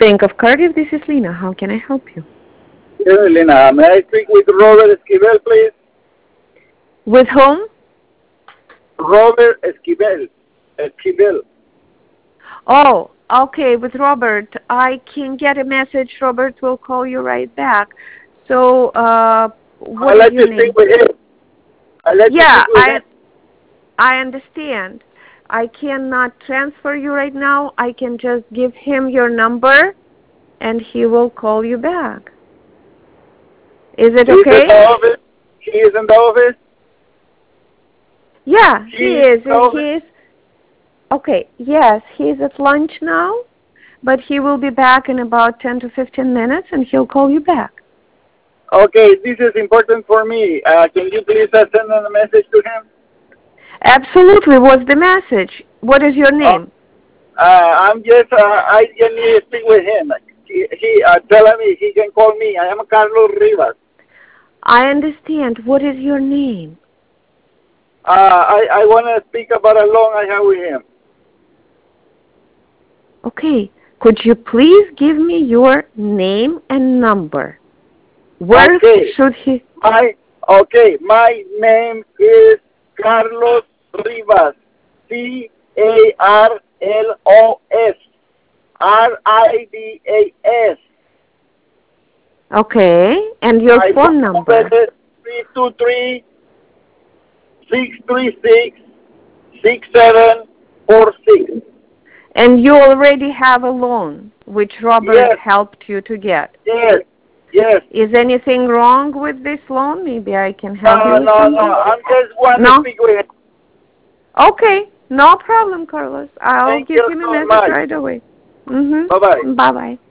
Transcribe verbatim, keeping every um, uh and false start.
Bank of Cardiff, this is Lena. How can I help you? Yes, Lena. May I speak with Robert Esquivel, please? With whom? Robert Esquivel. Esquivel. Oh, okay, with Robert. I can get a message. Robert will call you right back. So, uh, what I'll is let your you name? speak with him. I'll let you Yeah, speak with I him. I understand. I cannot transfer you right now. I can just give him your number, and he will call you back. Is it He's in okay? the office. He is in the office. Yeah, He he is is. in the office. He is. Okay, yes, he's at lunch now, but he will be back in about ten to fifteen minutes, and he'll call you back. Okay, this is important for me. Uh, can you please uh, send a message to him? Absolutely. What's the message? What is your Uh, name? uh, I'm just, uh, I just need to speak with him. He, he uh, tell me he can call me. I am Carlos Rivas. I understand. What is your name? Uh, I, I want to speak about a loan I have with him. Okay. Could you please give me your name and number? Where Okay. should he? My, okay, my name is Carlos Rivas. C A R L O S. R I V A S. Okay. And your My phone phone number number? is three two three, six three six, six seven four six. And you already have a loan, which Robert Yes, helped you to get. yes, yes. Is anything wrong with this loan? Maybe I can help you No, with no, no. something? I'm just want to No? speak with him. Okay. No problem, Carlos. I'll Thank give you him a so message much. right away. Mm-hmm. Bye-bye. Bye-bye.